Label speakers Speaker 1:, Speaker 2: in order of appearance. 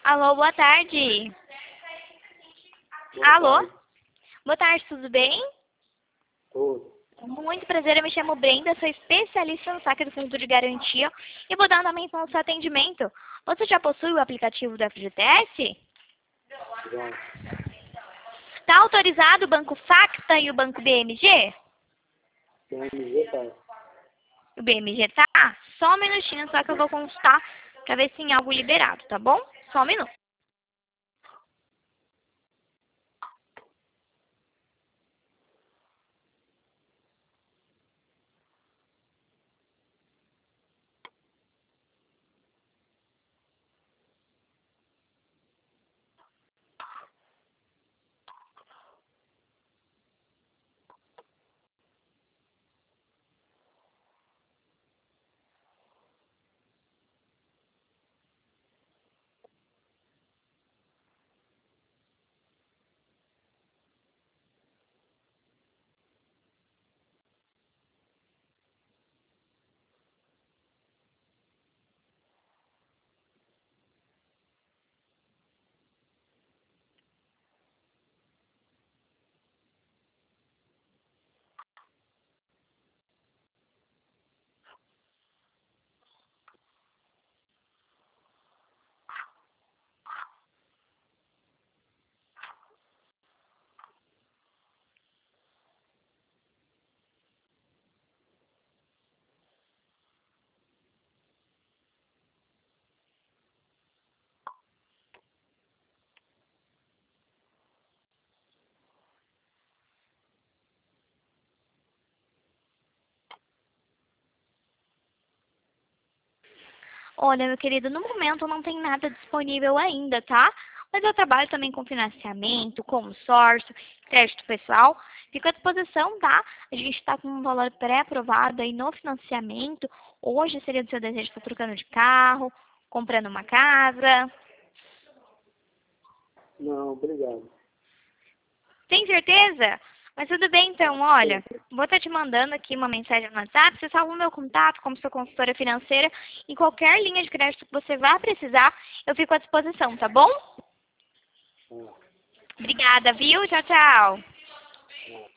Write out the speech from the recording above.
Speaker 1: Alô, boa tarde.
Speaker 2: Boa
Speaker 1: Alô?
Speaker 2: tarde.
Speaker 1: Boa tarde, tudo bem?
Speaker 2: Tudo.
Speaker 1: Muito prazer, eu me chamo Brenda, sou especialista no saque do fundo de garantia e vou dar andamento ao seu atendimento. Você já possui o aplicativo do FGTS?
Speaker 2: Já.
Speaker 1: Está autorizado o Banco Facta e o Banco BMG?
Speaker 2: PMG tá.
Speaker 1: O BMG tá? Só um minutinho, só que eu vou consultar para ver se tem algo liberado, tá bom? Só um minuto. Olha, meu querido, no momento não tem nada disponível ainda, tá? Mas eu trabalho também com financiamento, consórcio, crédito pessoal. Fico à disposição, tá? A gente está com um valor pré-aprovado aí no financiamento. Hoje seria do seu desejo estar trocando de carro, comprando uma casa.
Speaker 2: Não, obrigado.
Speaker 1: Tem certeza? Mas tudo bem, então, olha, vou estar te mandando aqui uma mensagem no WhatsApp, você salva o meu contato como sua consultora financeira e qualquer linha de crédito que você vá precisar, eu fico à disposição, tá bom?
Speaker 2: Ah,
Speaker 1: Obrigada, viu? Tchau, tchau.
Speaker 2: ah.